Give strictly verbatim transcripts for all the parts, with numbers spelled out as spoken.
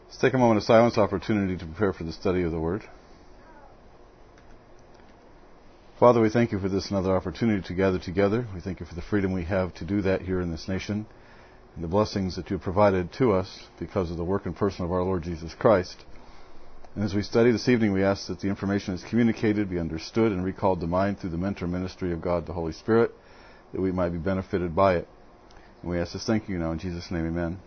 Let's take a moment of silence opportunity to prepare for the study of the Word. Father, we thank you for this another opportunity to gather together. We thank you for the freedom we have to do that here in this nation and the blessings that you have provided to us because of the work and person of our Lord Jesus Christ. And as we study this evening, we ask that the information is communicated, be understood, and recalled to mind through the mentor ministry of God, the Holy Spirit, that we might be benefited by it. And we ask this thank you now in Jesus' name, amen.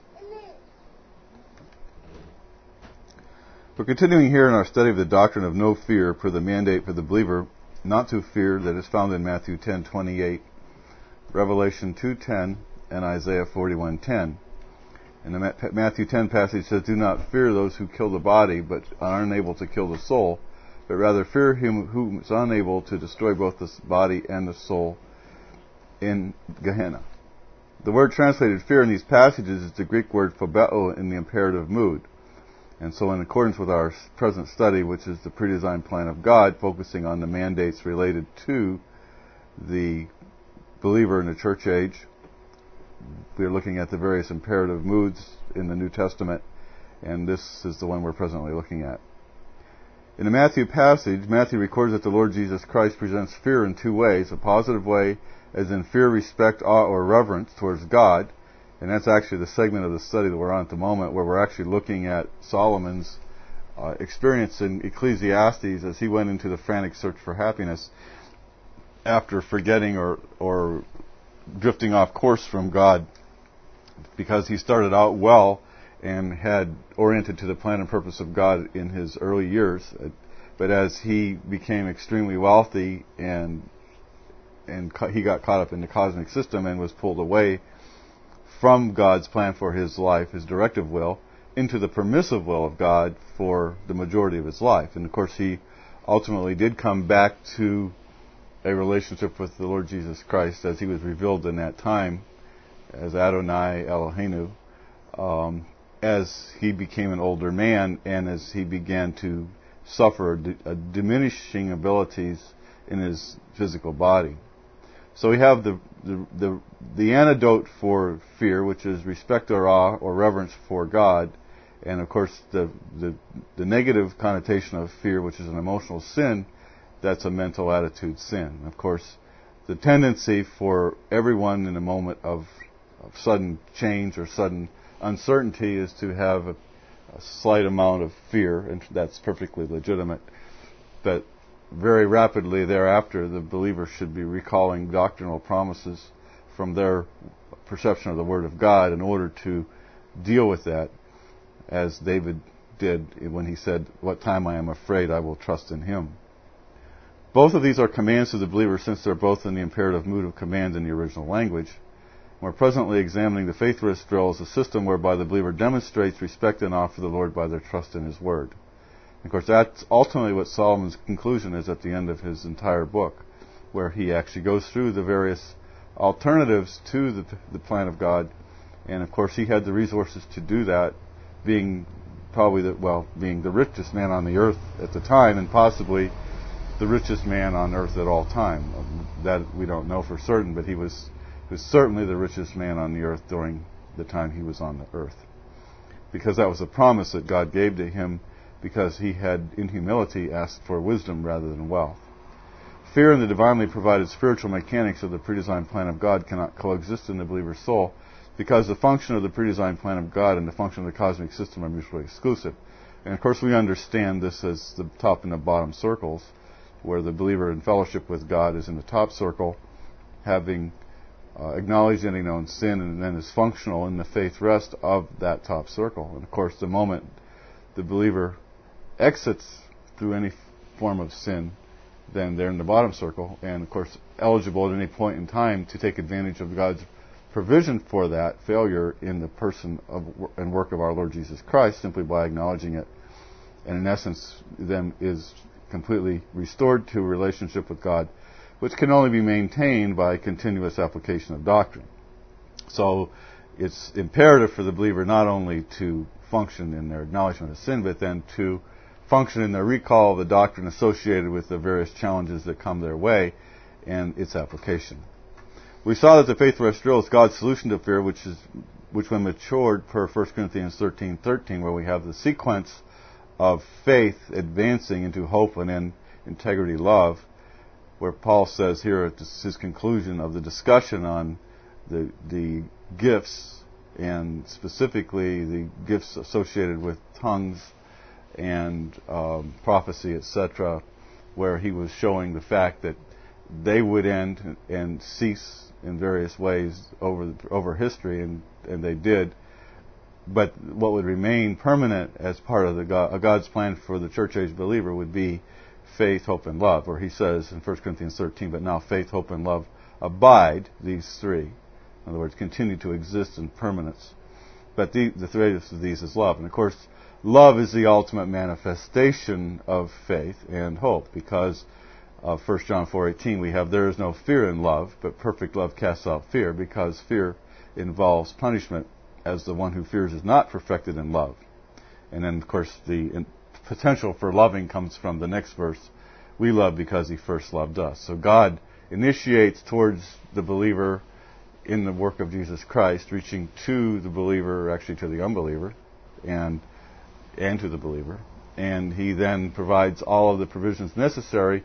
We're continuing here in our study of the doctrine of no fear per the mandate for the believer not to fear that is found in Matthew ten twenty-eight, Revelation two ten, and Isaiah forty-one ten. And the Matthew ten passage says, "Do not fear those who kill the body, but are unable to kill the soul, but rather fear him who is unable to destroy both the body and the soul in Gehenna." The word translated fear in these passages is the Greek word phobeo in the imperative mood. And so in accordance with our present study, which is the predesigned plan of God, focusing on the mandates related to the believer in the church age, we are looking at the various imperative moods in the New Testament, and this is the one we're presently looking at. In the Matthew passage, Matthew records that the Lord Jesus Christ presents fear in two ways: a positive way, as in fear, respect, awe, or reverence towards God. And that's actually the segment of the study that we're on at the moment, where we're actually looking at Solomon's uh, experience in Ecclesiastes as he went into the frantic search for happiness after forgetting or, or drifting off course from God, because he started out well and had oriented to the plan and purpose of God in his early years. But as he became extremely wealthy and and he got caught up in the cosmic system and was pulled away from God's plan for his life, his directive will, into the permissive will of God for the majority of his life. And of course he ultimately did come back to a relationship with the Lord Jesus Christ as he was revealed in that time as Adonai Eloheinu, um, as he became an older man and as he began to suffer a, a diminishing abilities in his physical body. So we have the, the the the antidote for fear, which is respect or awe or reverence for God, and of course the the the negative connotation of fear, which is an emotional sin. That's a mental attitude sin. Of course, the tendency for everyone in a moment of, of sudden change or sudden uncertainty is to have a, a slight amount of fear, and that's perfectly legitimate. But very rapidly thereafter, the believer should be recalling doctrinal promises from their perception of the Word of God in order to deal with that, as David did when he said, "What time I am afraid, I will trust in Him." Both of these are commands to the believer, since they're both in the imperative mood of command in the original language. We're presently examining the faith risk drill as a system whereby the believer demonstrates respect and awe for the Lord by their trust in His Word. Of course, that's ultimately what Solomon's conclusion is at the end of his entire book, where he actually goes through the various alternatives to the, the plan of God. And of course, he had the resources to do that, being probably the, well, being the richest man on the earth at the time, and possibly the richest man on earth at all time. That we don't know for certain, but he was, he was certainly the richest man on the earth during the time he was on the earth, because that was a promise that God gave to him, because he had, in humility, asked for wisdom rather than wealth. Fear and the divinely provided spiritual mechanics of the predesigned plan of God cannot coexist in the believer's soul, because the function of the predesigned plan of God and the function of the cosmic system are mutually exclusive. And of course we understand this as the top and the bottom circles, where the believer in fellowship with God is in the top circle, having uh, acknowledged any known sin, and then is functional in the faith rest of that top circle. And of course the moment the believer exits through any form of sin, then they're in the bottom circle, and of course eligible at any point in time to take advantage of God's provision for that failure in the person of and work of our Lord Jesus Christ, simply by acknowledging it, and in essence then is completely restored to a relationship with God, which can only be maintained by continuous application of doctrine. So it's imperative for the believer not only to function in their acknowledgement of sin, but then to function in their recall of the doctrine associated with the various challenges that come their way and its application. We saw that the faith rest drill is God's solution to fear, which is which when matured per First Corinthians thirteen thirteen, where we have the sequence of faith advancing into hope and then integrity, love, where Paul says here at his conclusion of the discussion on the the gifts, and specifically the gifts associated with tongues and um, prophecy, et cetera, where he was showing the fact that they would end and cease in various ways over over history, and, and they did. But what would remain permanent as part of the God, God's plan for the church age believer would be faith, hope, and love, where he says in First Corinthians thirteen, but now faith, hope, and love abide, these three. In other words, continue to exist in permanence. But the, the greatest of these is love. And of course, love is the ultimate manifestation of faith and hope, because of First John four eighteen, we have, there is no fear in love, but perfect love casts out fear, because fear involves punishment, as the one who fears is not perfected in love. And then, of course, the in, potential for loving comes from the next verse. We love because he first loved us. So God initiates towards the believer in the work of Jesus Christ, reaching to the believer, actually to the unbeliever, and and to the believer. And he then provides all of the provisions necessary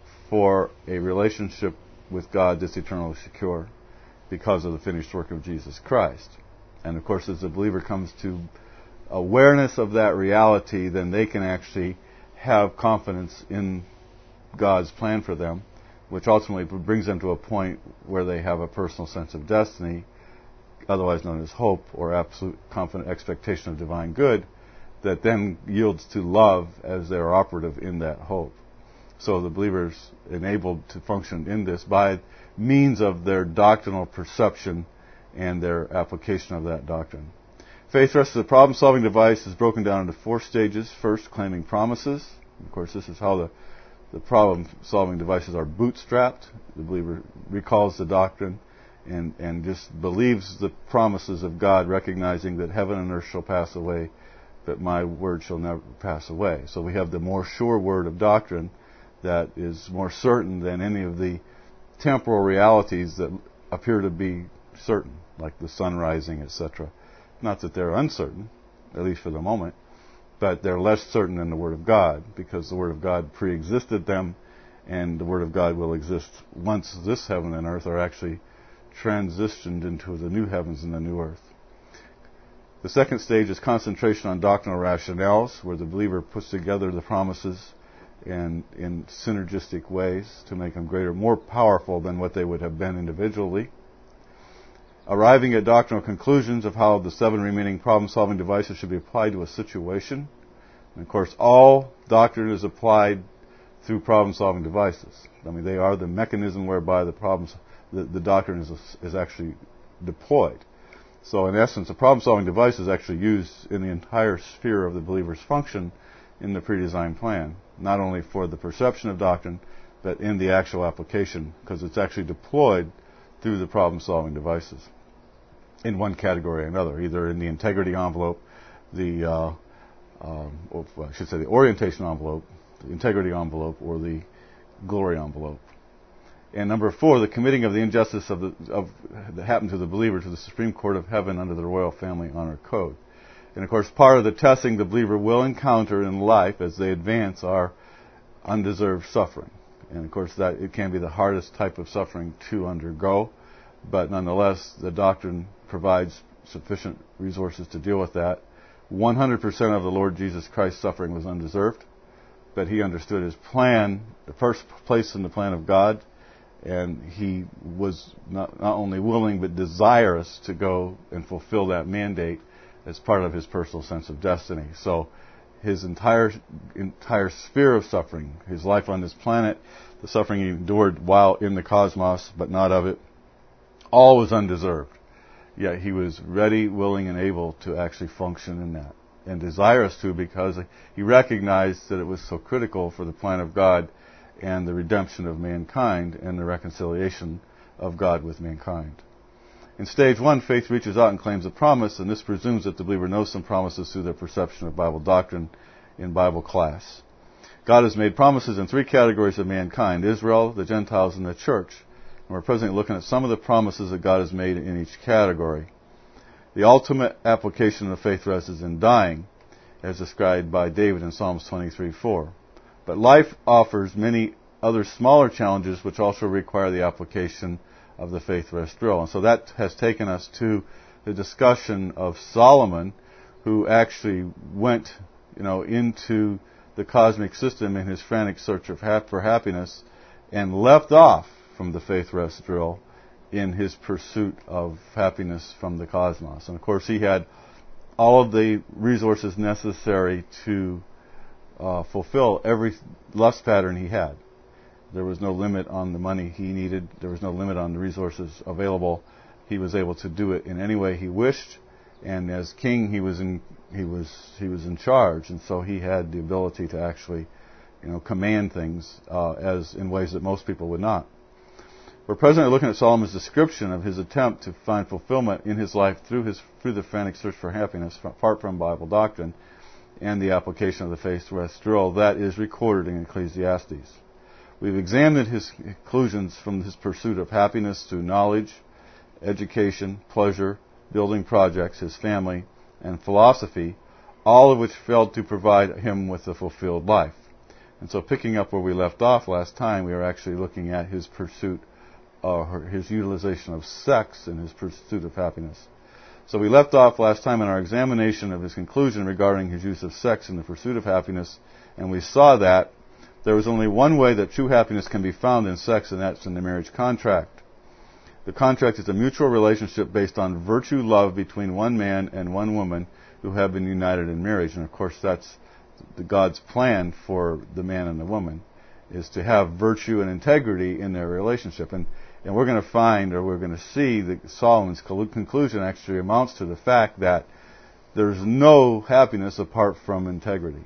for a relationship with God that's eternally secure because of the finished work of Jesus Christ. And of course, as the believer comes to awareness of that reality, then they can actually have confidence in God's plan for them, which ultimately brings them to a point where they have a personal sense of destiny, otherwise known as hope, or absolute confident expectation of divine good, that then yields to love as they're operative in that hope. So the believer's enabled to function in this by means of their doctrinal perception and their application of that doctrine. Faith Rest as a problem-solving device is broken down into four stages. First, claiming promises. Of course, this is how the, the problem-solving devices are bootstrapped. The believer recalls the doctrine and, and just believes the promises of God, recognizing that heaven and earth shall pass away, but my word shall never pass away. So we have the more sure word of doctrine that is more certain than any of the temporal realities that appear to be certain, like the sun rising, et cetera. Not that they're uncertain, at least for the moment, but they're less certain than the Word of God, because the Word of God pre-existed them, and the Word of God will exist once this heaven and earth are actually transitioned into the new heavens and the new earth. The second stage is concentration on doctrinal rationales, where the believer puts together the promises and in synergistic ways to make them greater, more powerful than what they would have been individually. Arriving at doctrinal conclusions of how the seven remaining problem-solving devices should be applied to a situation. And of course, all doctrine is applied through problem-solving devices. I mean, they are the mechanism whereby the problems, the, the doctrine is, is actually deployed. So in essence, a problem-solving device is actually used in the entire sphere of the believer's function in the pre-designed plan, not only for the perception of doctrine, but in the actual application, because it's actually deployed through the problem-solving devices in one category or another, either in the integrity envelope, the, uh, um, or I should say the orientation envelope, the integrity envelope, or the glory envelope. And number four, the committing of the injustice of, the, of that happened to the believer to the Supreme Court of Heaven under the Royal Family Honor Code. And of course, part of the testing the believer will encounter in life as they advance are undeserved suffering. And of course, that it can be the hardest type of suffering to undergo, but nonetheless, the doctrine provides sufficient resources to deal with that. one hundred percent of the Lord Jesus Christ's suffering was undeserved, but he understood his plan, the first place in the plan of God, and he was not, not only willing but desirous to go and fulfill that mandate as part of his personal sense of destiny. So his entire entire sphere of suffering, his life on this planet, the suffering he endured while in the cosmos, but not of it, all was undeserved. Yet he was ready, willing, and able to actually function in that, and desirous to, because he recognized that it was so critical for the plan of God and the redemption of mankind and the reconciliation of God with mankind. In stage one, faith reaches out and claims a promise, and this presumes that the believer knows some promises through their perception of Bible doctrine in Bible class. God has made promises in three categories of mankind: Israel, the Gentiles, and the church. And we're presently looking at some of the promises that God has made in each category. The ultimate application of the faith rest is in dying, as described by David in Psalms twenty-three four. But life offers many other smaller challenges which also require the application of the faith rest drill. And so that has taken us to the discussion of Solomon, who actually went, you know, into the cosmic system in his frantic search of hap- for happiness and left off from the faith rest drill in his pursuit of happiness from the cosmos. And of course he had all of the resources necessary to uh, fulfill every lust pattern he had. There was no limit on the money he needed. There was no limit on the resources available. He was able to do it in any way he wished. And as king, he was in he was he was in charge, and so he had the ability to actually, you know, command things uh, as in ways that most people would not. We're presently looking at Solomon's description of his attempt to find fulfillment in his life through his through the frantic search for happiness, apart from Bible doctrine, and the application of the faith rest drill that is recorded in Ecclesiastes. We've examined his conclusions from his pursuit of happiness through knowledge, education, pleasure, building projects, his family, and philosophy, all of which failed to provide him with a fulfilled life. And so picking up where we left off last time, we are actually looking at his pursuit, uh, his utilization of sex in his pursuit of happiness. So we left off last time in our examination of his conclusion regarding his use of sex in the pursuit of happiness, and we saw that there was only one way that true happiness can be found in sex, and that's in the marriage contract. The contract is a mutual relationship based on virtue love between one man and one woman who have been united in marriage. And of course that's the God's plan for the man and the woman, is to have virtue and integrity in their relationship. And, and we're going to find, or we're going to see, that Solomon's conclusion actually amounts to the fact that there's no happiness apart from integrity.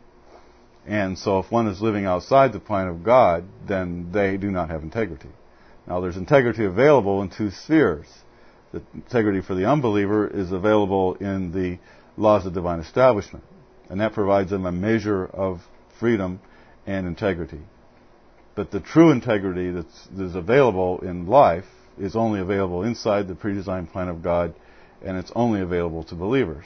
And so if one is living outside the plan of God, then they do not have integrity. Now, there's integrity available in two spheres. The integrity for the unbeliever is available in the laws of divine establishment, and that provides them a measure of freedom and integrity. But the true integrity that's, that's available in life is only available inside the predesigned plan of God, and it's only available to believers.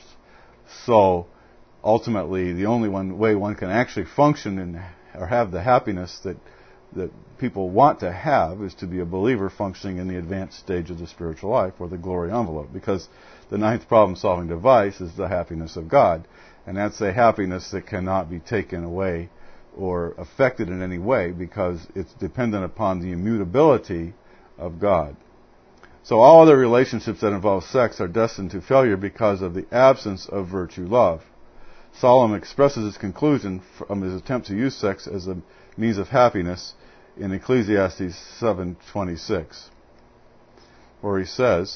So, ultimately, the only one way one can actually function in, or have the happiness that that people want to have is to be a believer functioning in the advanced stage of the spiritual life, or the glory envelope, because the ninth problem-solving device is the happiness of God, and that's a happiness that cannot be taken away or affected in any way because it's dependent upon the immutability of God. So all other relationships that involve sex are destined to failure because of the absence of virtue love. Solomon expresses his conclusion from his attempt to use sex as a means of happiness in Ecclesiastes seven twenty-six, where he says,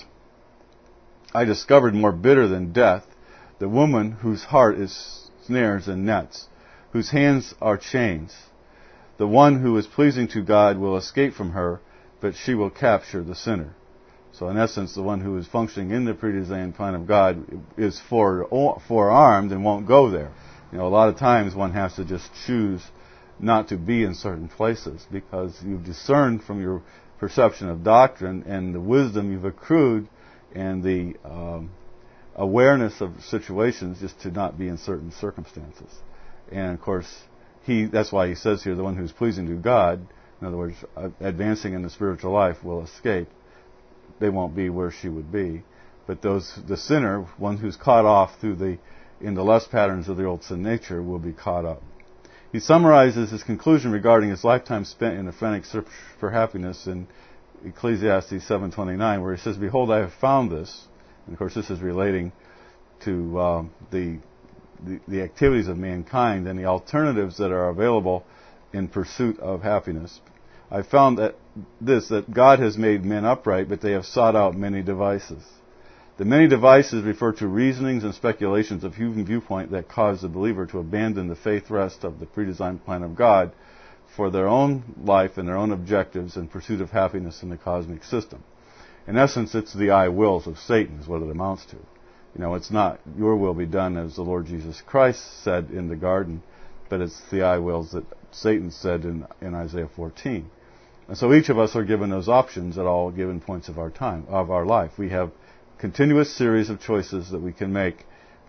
I discovered more bitter than death the woman whose heart is snares and nets, whose hands are chains. The one who is pleasing to God will escape from her, but she will capture the sinner. So in essence, the one who is functioning in the predesigned plan of God is fore, forearmed and won't go there. You know, a lot of times one has to just choose not to be in certain places because you've discerned from your perception of doctrine and the wisdom you've accrued and the um, awareness of situations just to not be in certain circumstances. And of course, he that's why he says here, the one who's pleasing to God, in other words, uh, advancing in the spiritual life, will escape. They won't be where she would be. But those, the sinner, one who's caught off through the, in the lust patterns of the old sin nature, will be caught up. He summarizes his conclusion regarding his lifetime spent in a frantic search for happiness in Ecclesiastes seven twenty-nine, where he says, Behold, I have found this. And of course, this is relating to um, the, the the activities of mankind and the alternatives that are available in pursuit of happiness. I found that this, that God has made men upright, but they have sought out many devices. The many devices refer to reasonings and speculations of human viewpoint that cause the believer to abandon the faith rest of the predesigned plan of God for their own life and their own objectives in pursuit of happiness in the cosmic system. In essence, it's the I wills of Satan is what it amounts to. You know, it's not your will be done as the Lord Jesus Christ said in the garden, but it's the I wills that Satan said in, in Isaiah fourteen. And so each of us are given those options at all given points of our time, of our life. We have continuous series of choices that we can make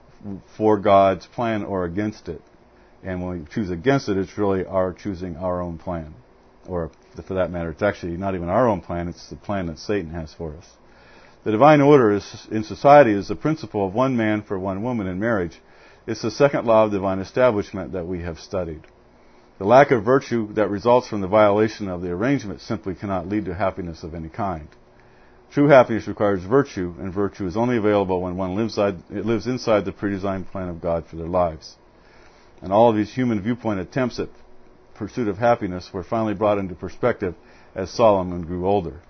for God's plan or against it. And when we choose against it, it's really our choosing our own plan. Or, for that matter, it's actually not even our own plan, it's the plan that Satan has for us. The divine order is, in society is the principle of one man for one woman in marriage. It's the second law of divine establishment that we have studied. The lack of virtue that results from the violation of the arrangement simply cannot lead to happiness of any kind. True happiness requires virtue, and virtue is only available when one lives inside, it lives inside the predesigned plan of God for their lives. And all of these human viewpoint attempts at pursuit of happiness were finally brought into perspective as Solomon grew older.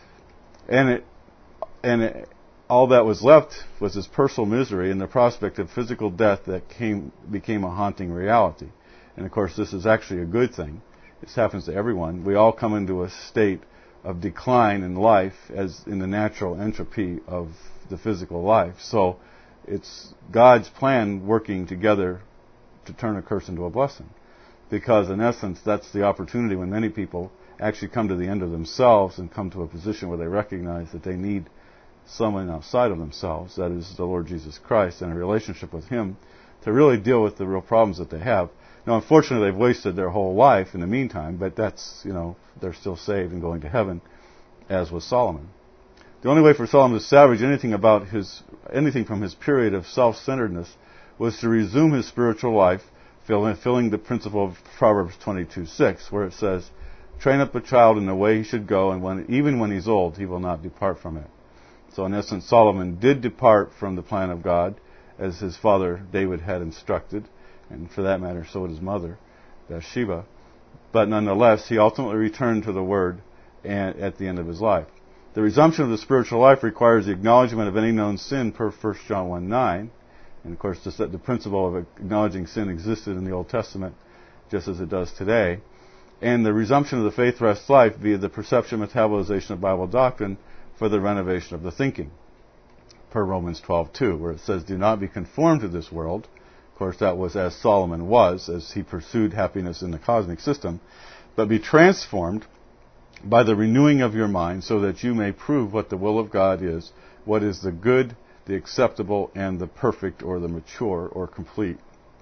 And it, and it, all that was left was his personal misery and the prospect of physical death that came, became a haunting reality. And of course, this is actually a good thing. This happens to everyone. We all come into a state of decline in life as in the natural entropy of the physical life. So it's God's plan working together to turn a curse into a blessing. Because in essence, that's the opportunity when many people actually come to the end of themselves and come to a position where they recognize that they need someone outside of themselves, that is the Lord Jesus Christ, and a relationship with Him to really deal with the real problems that they have. Now, unfortunately, they've wasted their whole life in the meantime, but that's, you know, they're still saved and going to heaven, as was Solomon. The only way for Solomon to salvage anything about his, anything from his period of self-centeredness was to resume his spiritual life, filling the principle of Proverbs twenty-two six, where it says, "Train up a child in the way he should go, and when, even when he's old, he will not depart from it." So in essence, Solomon did depart from the plan of God, as his father David had instructed, and for that matter, so did his mother, Bathsheba. But nonetheless, he ultimately returned to the Word and, at the end of his life. The resumption of the spiritual life requires the acknowledgement of any known sin per First John one nine. And of course, this, the principle of acknowledging sin existed in the Old Testament, just as it does today. And the resumption of the faith rest life via the perception metabolization of Bible doctrine for the renovation of the thinking, per Romans twelve two, where it says, "Do not be conformed to this world." Of course, that was as Solomon was, as he pursued happiness in the cosmic system, "but be transformed by the renewing of your mind, so that you may prove what the will of God is, what is the good, the acceptable, and the perfect, or the mature, or complete."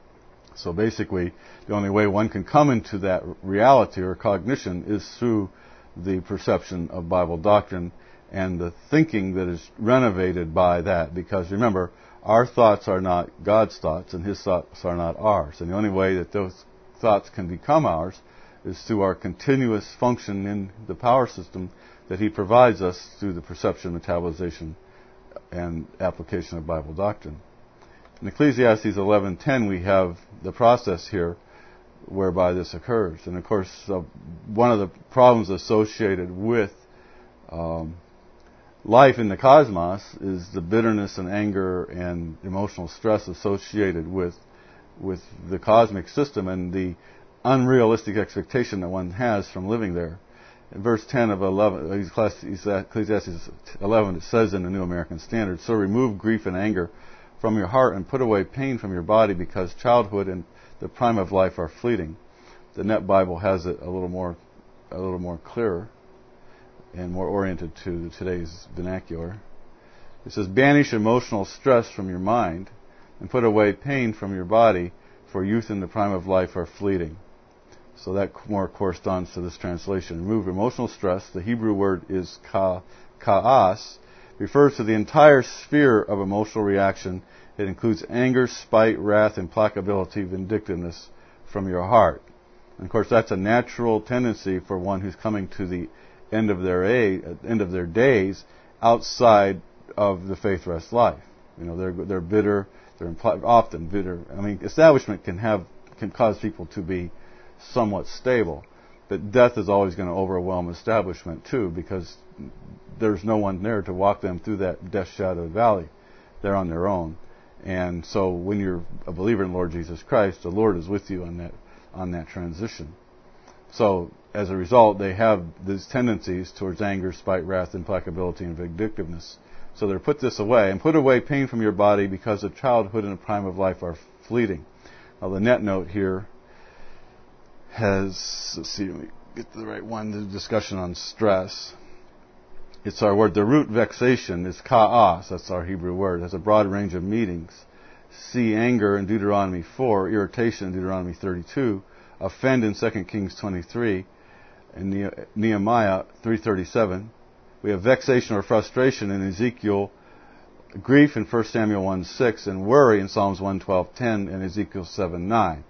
So basically, the only way one can come into that reality or cognition is through the perception of Bible doctrine and the thinking that is renovated by that. Because remember, our thoughts are not God's thoughts, and His thoughts are not ours. And the only way that those thoughts can become ours is through our continuous function in the power system that He provides us through the perception, metabolization, and application of Bible doctrine. In Ecclesiastes eleven ten, we have the process here whereby this occurs. And of course, uh, one of the problems associated with um, life in the cosmos is the bitterness and anger and emotional stress associated with with the cosmic system and the unrealistic expectation that one has from living there. In verse ten of eleven, Ecclesiastes eleven, it says in the New American Standard, "So remove grief and anger from your heart and put away pain from your body, because childhood and the prime of life are fleeting." The Net Bible has it a little more, a little more clearer and more oriented to today's vernacular. It says, "Banish emotional stress from your mind and put away pain from your body, for youth and the prime of life are fleeting." So that more corresponds to this translation. Remove emotional stress. The Hebrew word is ka, ka'as. Refers to the entire sphere of emotional reaction. It includes anger, spite, wrath, implacability, vindictiveness from your heart. And of course, that's a natural tendency for one who's coming to the end of their age, end of their days outside of the faith rest life. You know, they're they're bitter. They're impl- often bitter. I mean, establishment can have can cause people to be somewhat stable, but death is always going to overwhelm establishment too, because there's no one there to walk them through that death-shadowed valley. They're on their own. And so when you're a believer in Lord Jesus Christ, the Lord is with you on that on that transition. So as a result, they have these tendencies towards anger, spite, wrath, implacability, and vindictiveness. So they're put this away, and put away pain from your body, because the childhood and the prime of life are fleeting. Now the net note here has, let's see, let me get to the right one, the discussion on stress. It's our word. The root vexation is ka'as. That's our Hebrew word. It has a broad range of meanings. See anger in Deuteronomy four, irritation in Deuteronomy thirty-two, offend in Second Kings twenty-three, and Nehemiah three thirty-seven. We have vexation or frustration in Ezekiel, grief in First Samuel one six, and worry in Psalms one twelve ten and Ezekiel seven nine.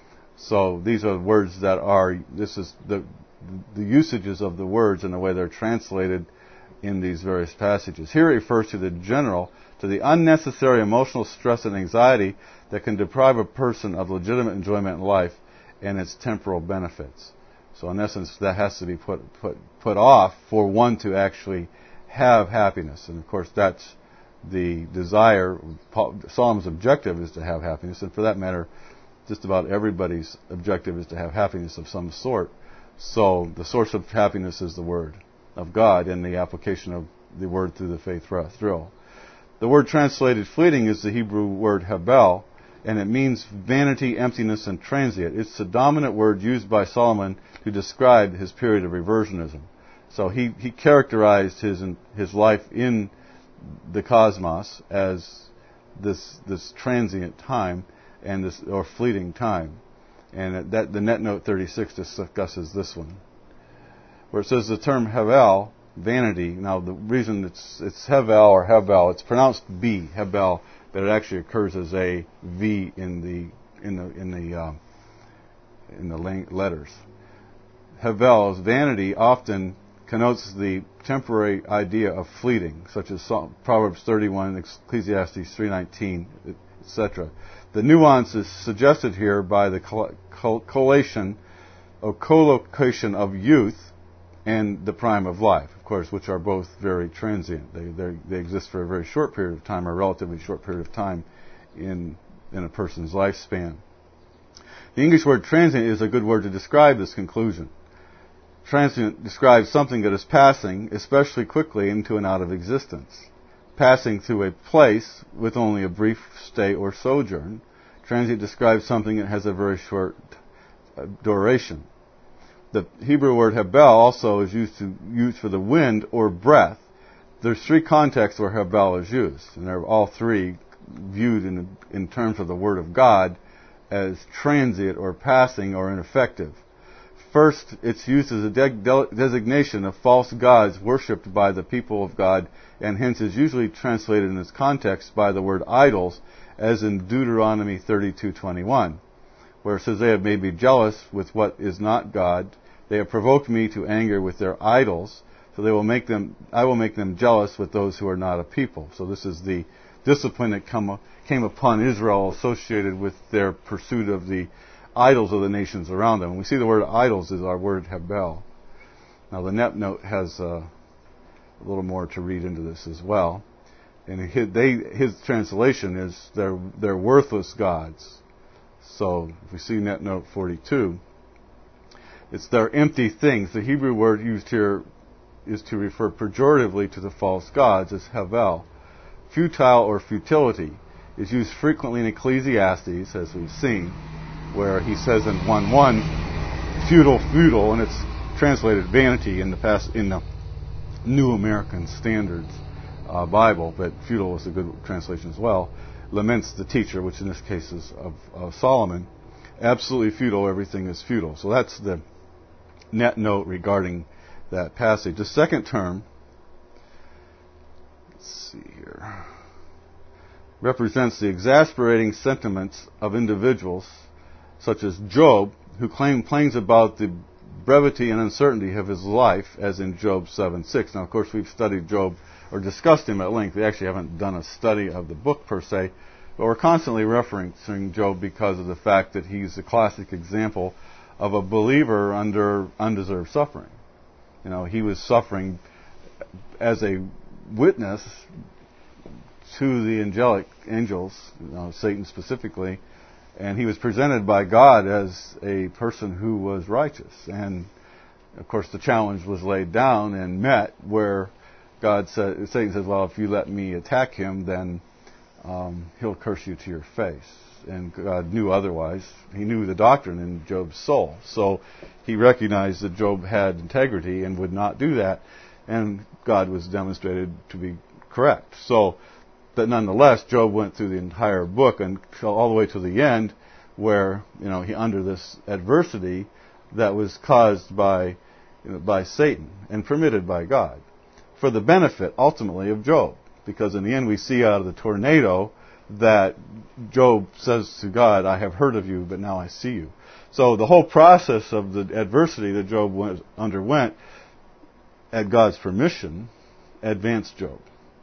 So these are words that are, this is the the usages of the words and the way they're translated in these various passages. Here it refers to the general, to the unnecessary emotional stress and anxiety that can deprive a person of legitimate enjoyment in life and its temporal benefits. So in essence, that has to be put put put off for one to actually have happiness. And of course, that's the desire. Solomon's objective is to have happiness, and for that matter, just about everybody's objective is to have happiness of some sort. So the source of happiness is the Word of God and the application of the Word through the faith thrill. The word translated fleeting is the Hebrew word habel, and it means vanity, emptiness, and transient. It's the dominant word used by Solomon to describe his period of reversionism. So he, he characterized his his life in the cosmos as this this transient time and this or fleeting time. And that the Net Note thirty-six discusses this one, where it says the term Hevel, vanity. Now the reason it's it's Hevel or Hebel, it's pronounced B, Hebel, but it actually occurs as a V in the in the in the uh, in the letters. Hevel, vanity, often connotes the temporary idea of fleeting, such as Proverbs thirty-one, Ecclesiastes three nineteen, et cetera. The nuance is suggested here by the collation or collocation of youth and the prime of life, of course, which are both very transient. They they exist for a very short period of time, or a relatively short period of time in in a person's lifespan. The English word transient is a good word to describe this conclusion. Transient describes something that is passing, especially quickly, into and out of existence. Passing through a place with only a brief stay or sojourn. Transient describes something that has a very short uh, duration. The Hebrew word habel also is used to used for the wind or breath. There's three contexts where habel is used, and they're all three viewed in in terms of the Word of God as transient or passing or ineffective. First, it's used as a de- de- designation of false gods worshipped by the people of God, and hence is usually translated in its context by the word idols, as in Deuteronomy thirty-two twenty-one, where it says, "They have made me jealous with what is not God. They have provoked me to anger with their idols, so they will make them. I will make them jealous with those who are not a people." So this is the discipline that come, came upon Israel associated with their pursuit of the idols of the nations around them. When we see the word idols is our word habel. Now the Net Note has uh, a little more to read into this as well. And his, they, his translation is they're, they're worthless gods. So if we see Net Note forty-two, it's their empty things. The Hebrew word used here is to refer pejoratively to the false gods as havel. Futile or futility is used frequently in Ecclesiastes, as we've seen, where he says in one one, futile, futile, and it's translated vanity in the past in the New American Standards uh, Bible, but futile is a good translation as well. Laments the teacher, which in this case is of, of Solomon. Absolutely futile, everything is futile. So that's the Net Note regarding that passage. The second term, let's see here, represents the exasperating sentiments of individuals such as Job, who complains about the brevity and uncertainty of his life, as in Job seven six. Now, of course, we've studied Job, or discussed him at length. We actually haven't done a study of the book per se, but we're constantly referencing Job because of the fact that he's a classic example of a believer under undeserved suffering. You know, he was suffering as a witness to the angelic angels, you know, Satan specifically, and he was presented by God as a person who was righteous. And of course, the challenge was laid down and met, where God said, Satan says, "Well, if you let me attack him, then um, he'll curse you to your face." And God knew otherwise. He knew the doctrine in Job's soul, so he recognized that Job had integrity and would not do that. and God was demonstrated to be correct. So, but nonetheless, Job went through the entire book and all the way to the end, where you know he under this adversity that was caused by you know, by Satan and permitted by God, for the benefit ultimately of Job. Because in the end, we see out of the tornado that Job says to God, "I have heard of you, but now I see you." So the whole process of the adversity that Job went, underwent, at God's permission, advanced Job,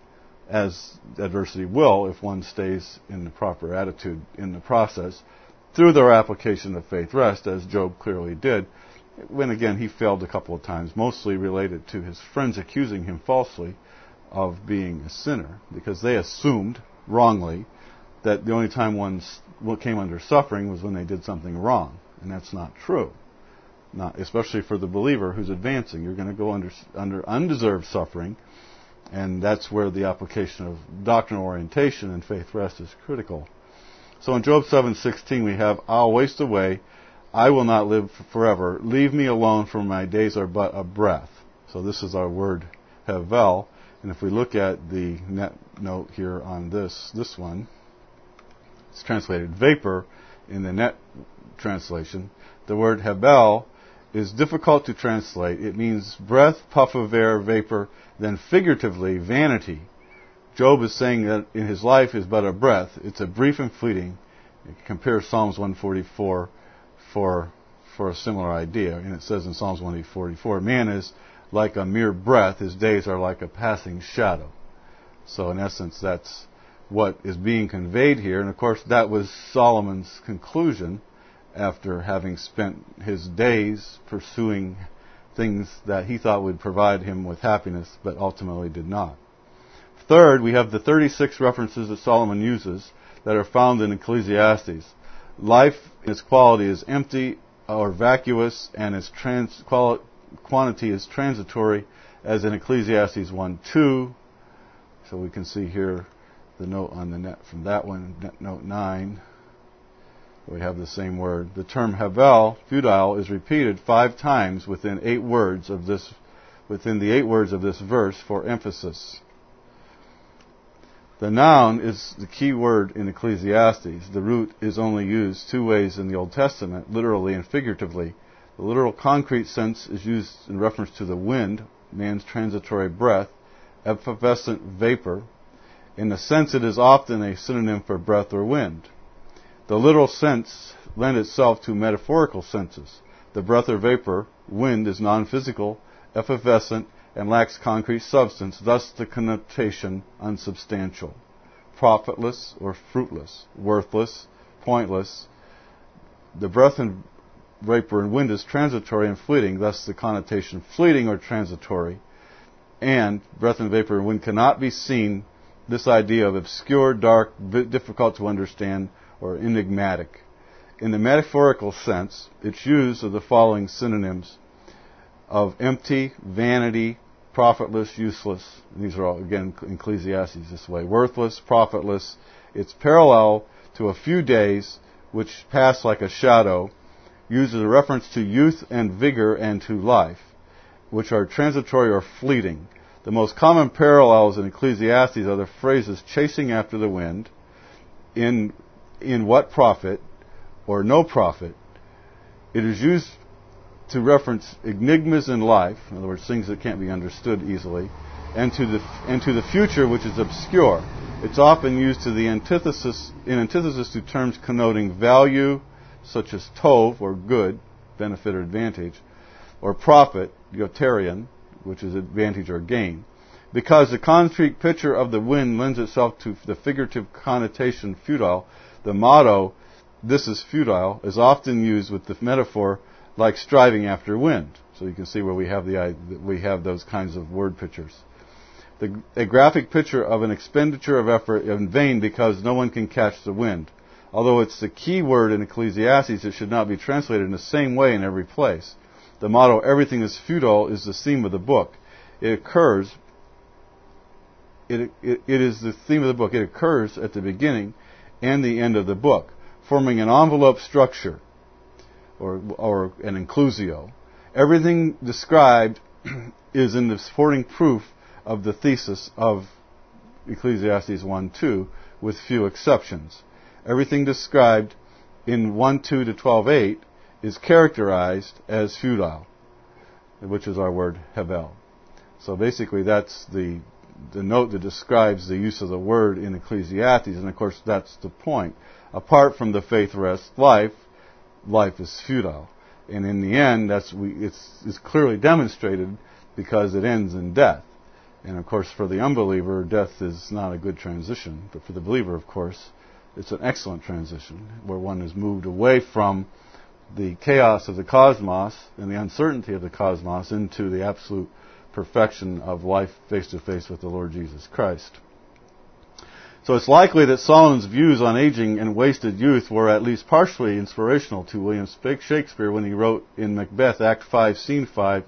as adversity will if one stays in the proper attitude in the process, through their application of faith rest, as Job clearly did, when again he failed a couple of times, mostly related to his friends accusing him falsely of being a sinner, because they assumed wrongly that the only time one came under suffering was when they did something wrong, and that's not true. Not especially for the believer who's advancing. You're going to go under under undeserved suffering, and that's where the application of doctrinal orientation and faith rest is critical. So in Job seven sixteen we have, "I'll waste away, I will not live forever. Leave me alone, for my days are but a breath." So this is our word hevel. And if we look at the net note here on this, this one, it's translated vapor in the net translation. The word hebel is difficult to translate. It means breath, puff of air, vapor, then figuratively vanity. Job is saying that in his life is but a breath. It's a brief and fleeting. You can compare Psalms one forty-four for for a similar idea. And it says in Psalms one forty-four, "Man is like a mere breath, his days are like a passing shadow." So in essence, that's what is being conveyed here. And of course, that was Solomon's conclusion after having spent his days pursuing things that he thought would provide him with happiness, but ultimately did not. Third, we have the thirty-six references that Solomon uses that are found in Ecclesiastes. Life in its quality is empty or vacuous, and its trans- quali- quantity is transitory, as in Ecclesiastes one two. So we can see here the note on the net from that one, net note nine. We have the same word. The term hevel, futile, is repeated five times within eight words of this, within the eight words of this verse for emphasis. The noun is the key word in Ecclesiastes. The root is only used two ways in the Old Testament, literally and figuratively. The literal concrete sense is used in reference to the wind, man's transitory breath, effervescent vapor. In the sense, it is often a synonym for breath or wind. The literal sense lends itself to metaphorical senses. The breath or vapor, wind, is non-physical, effervescent, and lacks concrete substance, thus the connotation unsubstantial. Profitless or fruitless, worthless, pointless. The breath and vapor and wind is transitory and fleeting, thus the connotation fleeting or transitory. And breath and vapor and wind cannot be seen, this idea of obscure, dark, difficult to understand, or enigmatic. In the metaphorical sense, its use of the following synonyms of empty, vanity, profitless, useless. And these are all, again, Ecclesiastes this way. Worthless, profitless. It's parallel to a few days, which pass like a shadow, uses a reference to youth and vigor and to life, which are transitory or fleeting. The most common parallels in Ecclesiastes are the phrases chasing after the wind, in in what profit, or no profit. It is used to reference enigmas in life, in other words, things that can't be understood easily, and to the and to the future, which is obscure. It's often used to the antithesis in antithesis to terms connoting value, such as tov, or good, benefit or advantage, or profit, yotarian, which is advantage or gain. Because the concrete picture of the wind lends itself to the figurative connotation futile, the motto, "This is futile," is often used with the metaphor like striving after wind. So you can see where we have the we have those kinds of word pictures. The, a graphic picture of an expenditure of effort in vain because no one can catch the wind. Although it's the key word in Ecclesiastes, it should not be translated in the same way in every place. The motto, "Everything is futile," is the theme of the book. It occurs, it, it, it is the theme of the book. It occurs at the beginning and the end of the book, forming an envelope structure, or, or an inclusio. Everything described is in the supporting proof of the thesis of Ecclesiastes one two, with few exceptions. Everything described in one two to twelve eight is characterized as futile, which is our word hevel. So basically that's the the note that describes the use of the word in Ecclesiastes, and of course that's the point. Apart from the faith rest life, life is futile. And in the end, that's we, it's, it's clearly demonstrated because it ends in death. And of course, for the unbeliever, death is not a good transition. But for the believer, of course, it's an excellent transition, where one is moved away from the chaos of the cosmos and the uncertainty of the cosmos into the absolute perfection of life face-to-face with the Lord Jesus Christ. So it's likely that Solomon's views on aging and wasted youth were at least partially inspirational to William Shakespeare when he wrote in Macbeth, Act five, Scene five,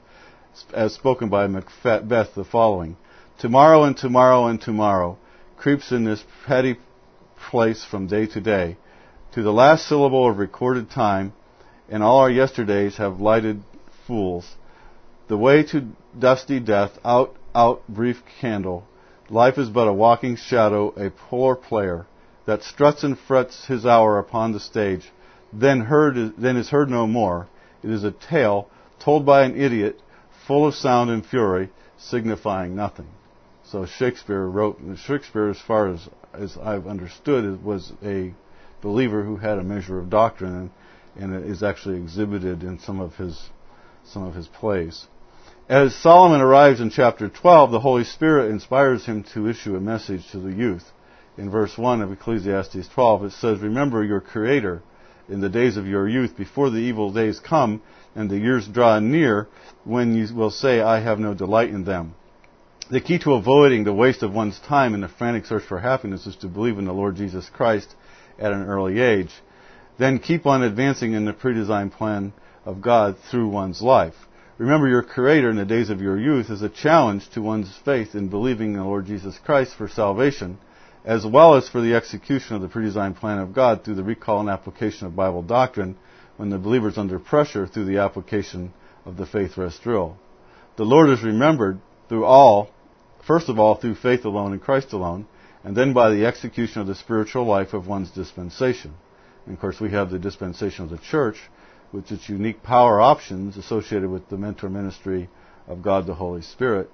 as spoken by Macbeth, the following: "Tomorrow and tomorrow and tomorrow creeps in this petty place from day to day, to the last syllable of recorded time, and all our yesterdays have lighted fools. The way to dusty death, out, out, brief candle. Life is but a walking shadow, a poor player, that struts and frets his hour upon the stage, then heard, then is heard no more. It is a tale told by an idiot, full of sound and fury, signifying nothing." So Shakespeare wrote, Shakespeare, as far as, as I've understood, was a believer who had a measure of doctrine, and, and it is actually exhibited in some of his, some of his plays. As Solomon arrives in chapter twelve, the Holy Spirit inspires him to issue a message to the youth. In verse one of Ecclesiastes twelve, it says, "Remember your Creator in the days of your youth, before the evil days come and the years draw near, when you will say, I have no delight in them." The key to avoiding the waste of one's time in the frantic search for happiness is to believe in the Lord Jesus Christ at an early age. Then keep on advancing in the predesigned plan of God through one's life. Remember your Creator in the days of your youth is a challenge to one's faith in believing in the Lord Jesus Christ for salvation, as well as for the execution of the predesigned plan of God through the recall and application of Bible doctrine when the believer is under pressure through the application of the faith rest drill. The Lord is remembered through all, first of all through faith alone in Christ alone, and then by the execution of the spiritual life of one's dispensation. And of course we have the dispensation of the church, with its unique power options associated with the mentor ministry of God the Holy Spirit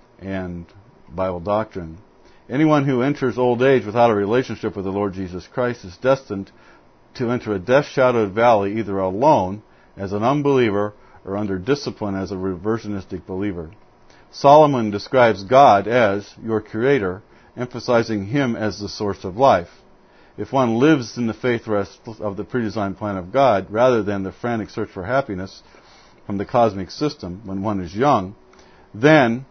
and Bible doctrine. Anyone who enters old age without a relationship with the Lord Jesus Christ is destined to enter a death-shadowed valley either alone as an unbeliever or under discipline as a reversionistic believer. Solomon describes God as your Creator, emphasizing Him as the source of life. If one lives in the faith rest of the predesigned plan of God, rather than the frantic search for happiness from the cosmic system when one is young, then,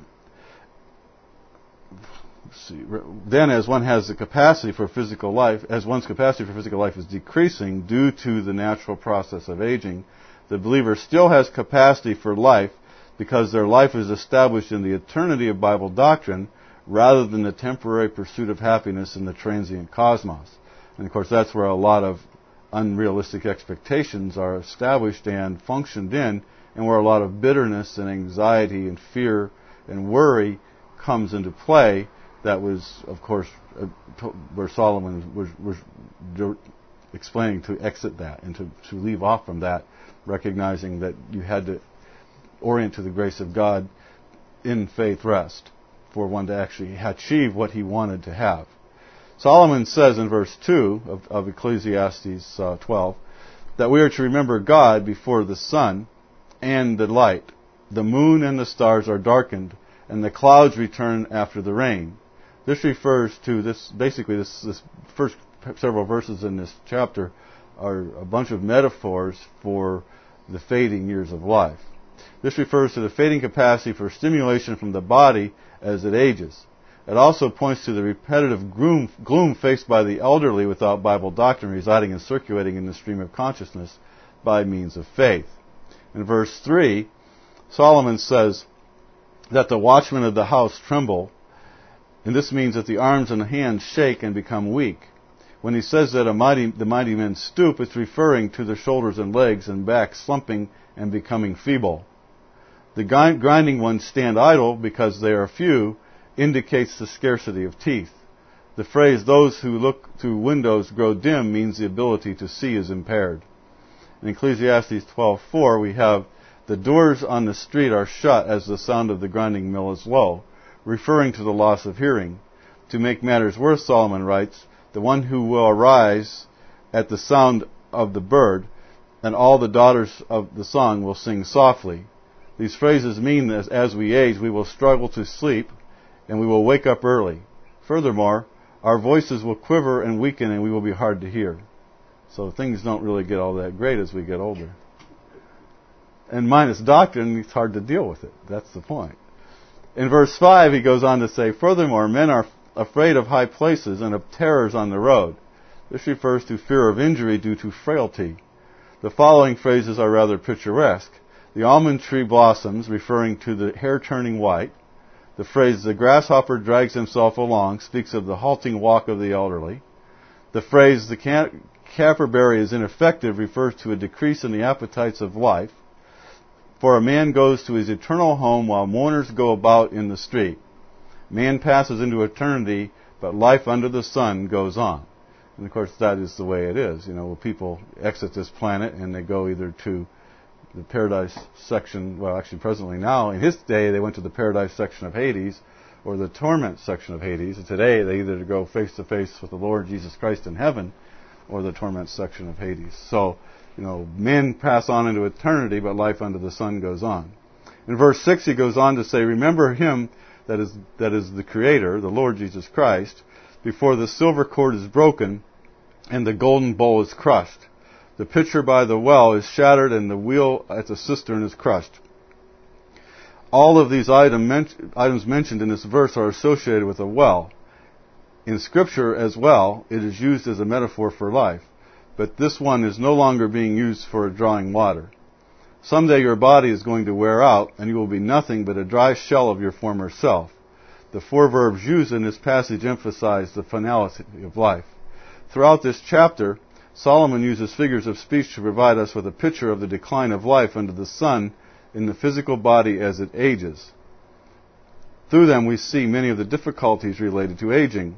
let's see, then as one has the capacity for physical life, as one's capacity for physical life is decreasing due to the natural process of aging, the believer still has capacity for life because their life is established in the eternity of Bible doctrine, rather than the temporary pursuit of happiness in the transient cosmos. And of course that's where a lot of unrealistic expectations are established and functioned in, and where a lot of bitterness and anxiety and fear and worry comes into play. That was, of course, uh, where Solomon was, was, was explaining to exit that and to, to leave off from that, recognizing that you had to orient to the grace of God in faith rest for one to actually achieve what he wanted to have. Solomon says in verse two of, of Ecclesiastes uh, twelve that we are to remember God before the sun and the light. The moon and the stars are darkened, and the clouds return after the rain. This refers to this, basically this, this first several verses in this chapter are a bunch of metaphors for the fading years of life. This refers to the fading capacity for stimulation from the body as it ages. It also points to the repetitive gloom, gloom faced by the elderly without Bible doctrine residing and circulating in the stream of consciousness by means of faith. In verse three, Solomon says that the watchmen of the house tremble, and this means that the arms and hands shake and become weak. When he says that a mighty, the mighty men stoop, it's referring to the shoulders and legs and back slumping and becoming feeble. The grinding ones stand idle because they are few indicates the scarcity of teeth. The phrase, those who look through windows grow dim, means the ability to see is impaired. In Ecclesiastes twelve four, we have, the doors on the street are shut as the sound of the grinding mill is low, referring to the loss of hearing. To make matters worse, Solomon writes, the one who will arise at the sound of the bird, and all the daughters of the song will sing softly. These phrases mean that as we age, we will struggle to sleep, and we will wake up early. Furthermore, our voices will quiver and weaken, and we will be hard to hear. So things don't really get all that great as we get older. And minus doctrine, it's hard to deal with it. That's the point. In verse five, he goes on to say, furthermore, men are afraid of high places and of terrors on the road. This refers to fear of injury due to frailty. The following phrases are rather picturesque. The almond tree blossoms, referring to the hair turning white. The phrase, the grasshopper drags himself along, speaks of the halting walk of the elderly. The phrase, the caperberry is ineffective, refers to a decrease in the appetites of life. For a man goes to his eternal home while mourners go about in the street. Man passes into eternity, but life under the sun goes on. And of course that is the way it is. You know, people exit this planet and they go either to the paradise section, well actually presently now, in his day they went to the paradise section of Hades, or the torment section of Hades. And today they either go face to face with the Lord Jesus Christ in heaven, or the torment section of Hades. So, you know, men pass on into eternity, but life under the sun goes on. In verse six he goes on to say, remember him that is, that is the Creator, the Lord Jesus Christ, before the silver cord is broken and the golden bowl is crushed. The pitcher by the well is shattered and the wheel at the cistern is crushed. All of these item men- items mentioned in this verse are associated with a well. In Scripture as well, it is used as a metaphor for life, but this one is no longer being used for drawing water. Someday your body is going to wear out, and you will be nothing but a dry shell of your former self. The four verbs used in this passage emphasize the finality of life. Throughout this chapter, Solomon uses figures of speech to provide us with a picture of the decline of life under the sun in the physical body as it ages. Through them we see many of the difficulties related to aging,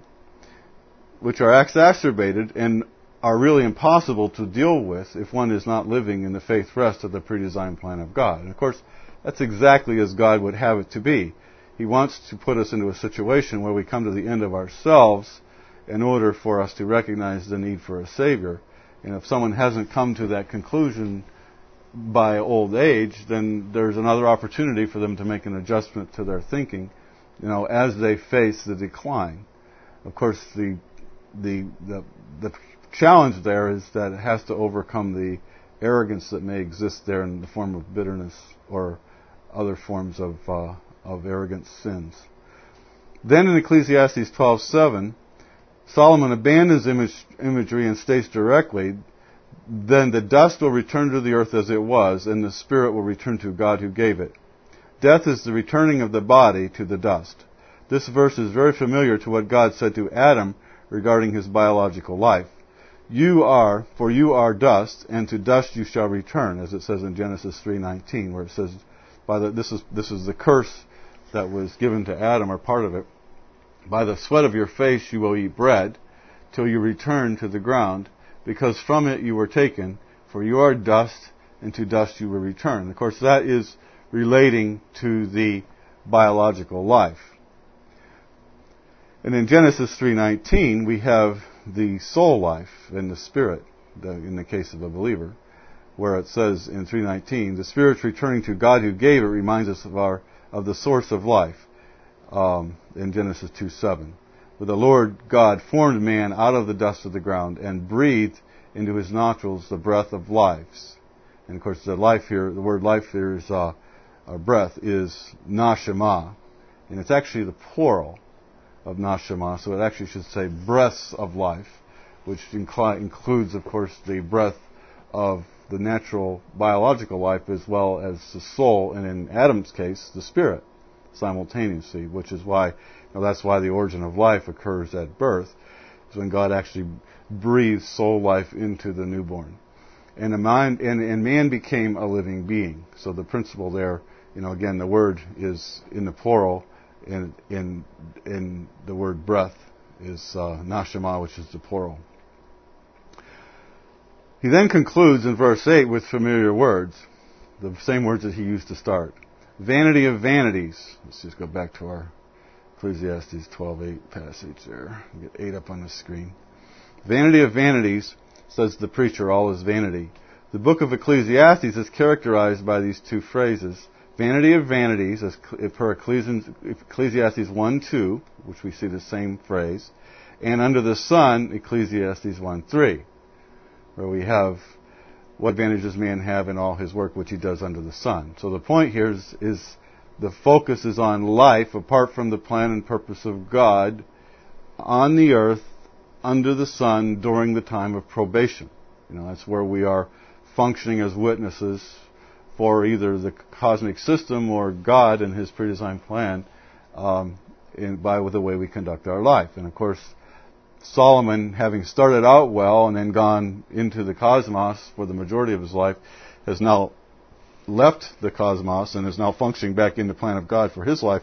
which are exacerbated and are really impossible to deal with if one is not living in the faith rest of the pre-designed plan of God. And of course, that's exactly as God would have it to be. He wants to put us into a situation where we come to the end of ourselves in order for us to recognize the need for a Savior. And if someone hasn't come to that conclusion by old age, then there's another opportunity for them to make an adjustment to their thinking, you know, as they face the decline. Of course, the the the, the challenge there is that it has to overcome the arrogance that may exist there in the form of bitterness or other forms of uh, of arrogant sins. Then in Ecclesiastes twelve seven, Solomon abandons image, imagery and states directly, then the dust will return to the earth as it was, and the spirit will return to God who gave it. Death is the returning of the body to the dust. This verse is very familiar to what God said to Adam regarding his biological life. You are, for you are dust, and to dust you shall return, as it says in Genesis three nineteen, where it says, by the, this is this is the curse that was given to Adam, or part of it. By the sweat of your face you will eat bread, till you return to the ground, because from it you were taken, for you are dust, and to dust you will return. Of course, that is relating to the biological life. And in Genesis three nineteen, we have the soul life and the spirit, the, in the case of a believer, where it says in three nineteen, the spirit's returning to God who gave it reminds us of our of the source of life, um, in Genesis two seven. For the Lord God formed man out of the dust of the ground and breathed into his nostrils the breath of life. And of course, the life here, the word life here is uh, uh, breath is nashama, and it's actually the plural of nashama, so it actually should say breaths of life, which incl- includes, of course, the breath of the natural biological life as well as the soul, and in Adam's case, the spirit, simultaneously, which is why, you know, that's why the origin of life occurs at birth, is when God actually breathes soul life into the newborn. And, the mind, and, and man became a living being. So the principle there You know, again, the word is in the plural, in in in the word breath is uh, nashama, which is the plural. He then concludes in verse eight with familiar words, the same words that he used to start. Vanity of vanities. Let's just go back to our Ecclesiastes twelve eight passage there. Get eight up on the screen. Vanity of vanities, says the preacher, all is vanity. The book of Ecclesiastes is characterized by these two phrases. Vanity of vanities, as per Ecclesiastes one two, which we see the same phrase, and under the sun, Ecclesiastes one three, where we have what advantage does man have in all his work which he does under the sun. So the point here is, is the focus is on life apart from the plan and purpose of God on the earth, under the sun, during the time of probation. You know, that's where we are functioning as witnesses for either the cosmic system or God and His pre-designed plan um, in, by the way we conduct our life. And of course, Solomon, having started out well and then gone into the cosmos for the majority of his life, has now left the cosmos and is now functioning back in the plan of God for his life.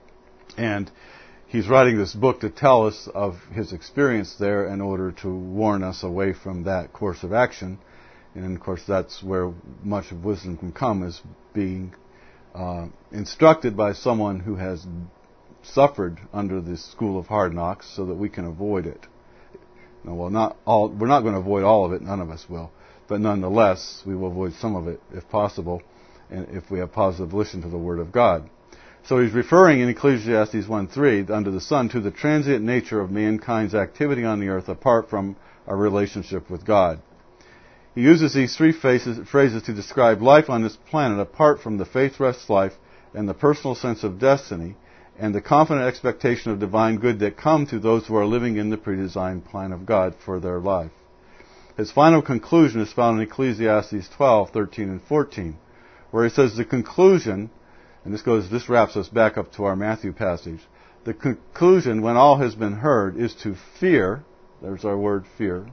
And he's writing this book to tell us of his experience there in order to warn us away from that course of action. And of course, that's where much of wisdom can come, is being uh, instructed by someone who has suffered under the school of hard knocks, so that we can avoid it. Now, well, not all. We're not going to avoid all of it. None of us will. But nonetheless, we will avoid some of it if possible, and if we have positive volition to the Word of God. So he's referring in Ecclesiastes one three, under the sun, to the transient nature of mankind's activity on the earth apart from our relationship with God. He uses these three phrases, phrases to describe life on this planet apart from the faith-rest life and the personal sense of destiny and the confident expectation of divine good that come to those who are living in the pre-designed plan of God for their life. His final conclusion is found in Ecclesiastes twelve thirteen and fourteen, where he says the conclusion, and this goes, this wraps us back up to our Matthew passage. The conclusion, when all has been heard, is to fear. There's our word, fear.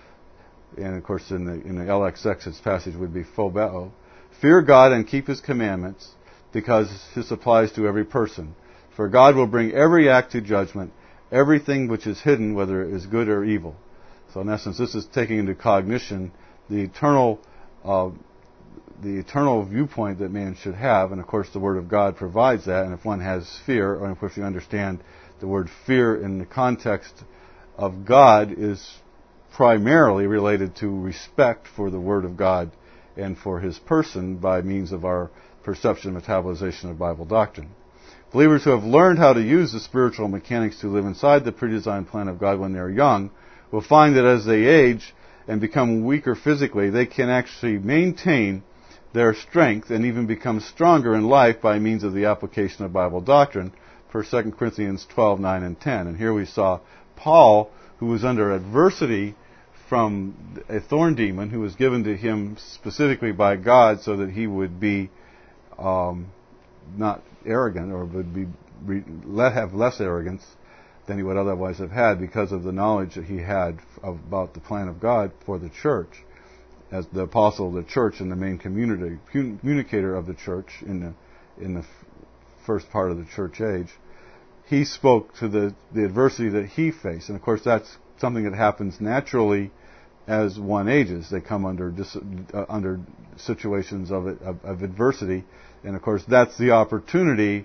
And of course, in the in the L X X, its passage would be phobeo. Fear God and keep His commandments, because this applies to every person. For God will bring every act to judgment, everything which is hidden, whether it is good or evil. So in essence, this is taking into cognition the eternal, uh, the eternal viewpoint that man should have, and of course the Word of God provides that. And if one has fear, or if you understand the word fear in the context of God, is primarily related to respect for the Word of God and for His person by means of our perception and metabolization of Bible doctrine. Believers who have learned how to use the spiritual mechanics to live inside the pre-designed plan of God when they're young will find that as they age and become weaker physically, they can actually maintain their strength and even become stronger in life by means of the application of Bible doctrine, per Second Corinthians twelve nine and ten. And here we saw Paul, who was under adversity from a thorn demon who was given to him specifically by God so that he would be um, not arrogant, or would be let have less arrogance than he would otherwise have had, because of the knowledge that he had about the plan of God for the church, as the apostle of the church and the main community communicator of the church in the in the f- first part of the church age. He spoke to the the adversity that he faced, and of course that's something that happens naturally as one ages. They come under dis, uh, under situations of, it, of of adversity. And of course, that's the opportunity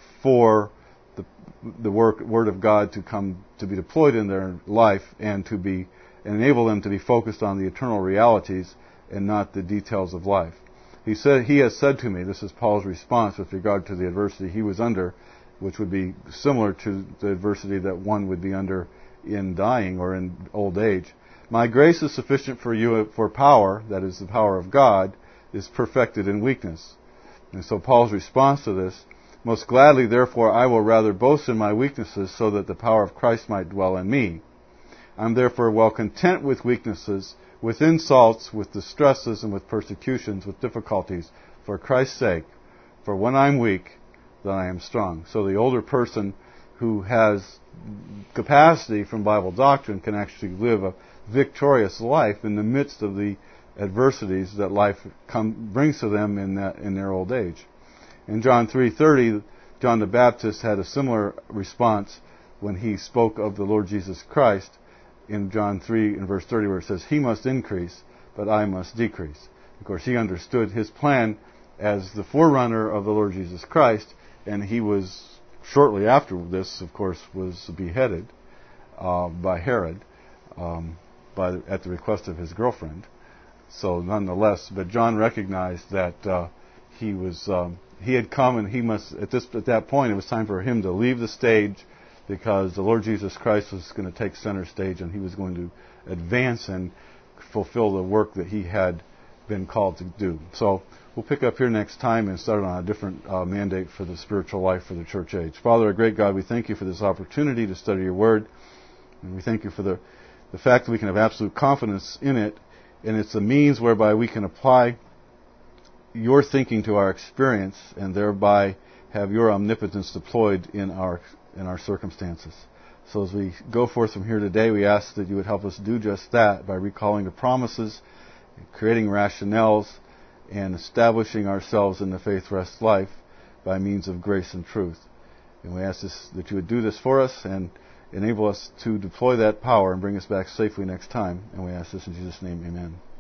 for the the work, Word of God to come to be deployed in their life, and to be and enable them to be focused on the eternal realities and not the details of life. He said, "He has said to me," this is Paul's response with regard to the adversity he was under, which would be similar to the adversity that one would be under in dying or in old age. "My grace is sufficient for you, for power," that is the power of God, "is perfected in weakness." And so Paul's response to this, "Most gladly, therefore, I will rather boast in my weaknesses, so that the power of Christ might dwell in me. I am therefore well content with weaknesses, with insults, with distresses, and with persecutions, with difficulties, for Christ's sake. For when I am weak, then I am strong." So the older person who has capacity from Bible doctrine can actually live a victorious life in the midst of the adversities that life come, brings to them in that, in their old age. In John three thirty, John the Baptist had a similar response when he spoke of the Lord Jesus Christ in John three and verse thirty, where it says, "He must increase, but I must decrease." Of course, he understood his plan as the forerunner of the Lord Jesus Christ, and he was, shortly after this, of course, was beheaded uh, by Herod um, by, at the request of his girlfriend. So nonetheless, but John recognized that uh, he was um, he had come, and he must at this at that point it was time for him to leave the stage, because the Lord Jesus Christ was going to take center stage, and he was going to advance and fulfill the work that he had been called to do. So we'll pick up here next time and start on a different uh, mandate for the spiritual life for the church age. Father, our great God, we thank you for this opportunity to study your word, and we thank you for the the fact that we can have absolute confidence in it, and it's a means whereby we can apply your thinking to our experience, and thereby have your omnipotence deployed in our in our circumstances. So as we go forth from here today, we ask that you would help us do just that by recalling the promises, creating rationales, and establishing ourselves in the faith rest life by means of grace and truth. And we ask this, that you would do this for us and enable us to deploy that power and bring us back safely next time. And we ask this in Jesus' name, amen.